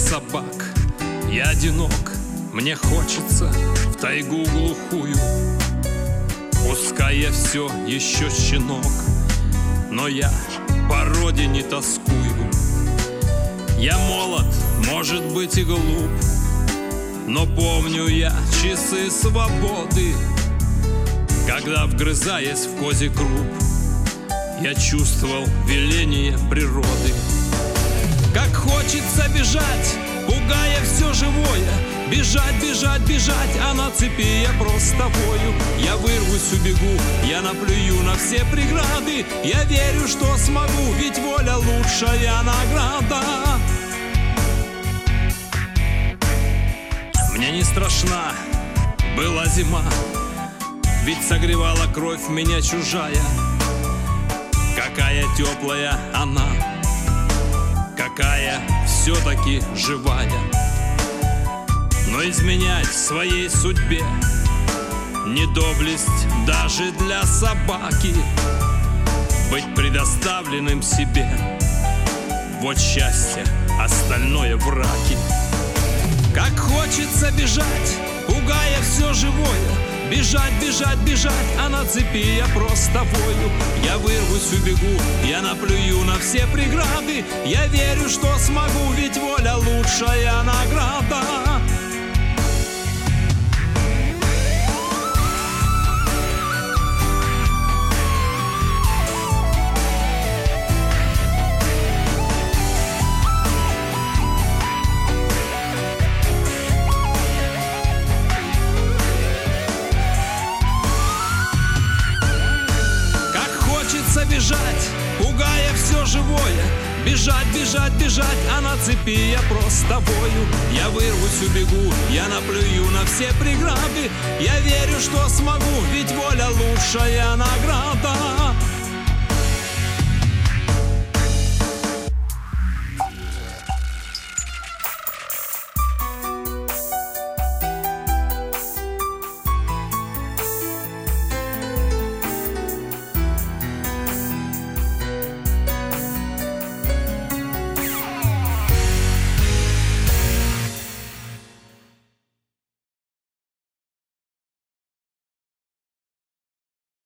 собак. Я одинок, мне хочется в тайгу глухую. Пускай я все еще щенок, но я по родине тоскую. Я молод, может быть и глуп, но помню я часы свободы, когда, вгрызаясь в козий круп, я чувствовал веление природы. Как хочется бежать, пугая все живое, бежать, бежать, бежать, а на цепи я просто вою. Я вырвусь, убегу, я наплюю на все преграды. Я верю, что смогу, ведь воля лучшая награда. Мне не страшна была зима, ведь согревала кровь меня чужая. Какая теплая она, какая все-таки живая. Но изменять своей судьбе не доблесть даже для собаки. Быть предоставленным себе — вот счастье, остальное враки. Как хочется бежать, пугая все живое, бежать, бежать, бежать, а на цепи я просто вою. Я вырвусь, убегу, я наплюю на все преграды. Я верю, что смогу, ведь воля лучшая награда. Бежать, пугая все живое, бежать, бежать, бежать, а на цепи я просто вою. Я вырвусь, убегу, я наплюю на все преграды. Я верю, что смогу, ведь воля лучшая награда.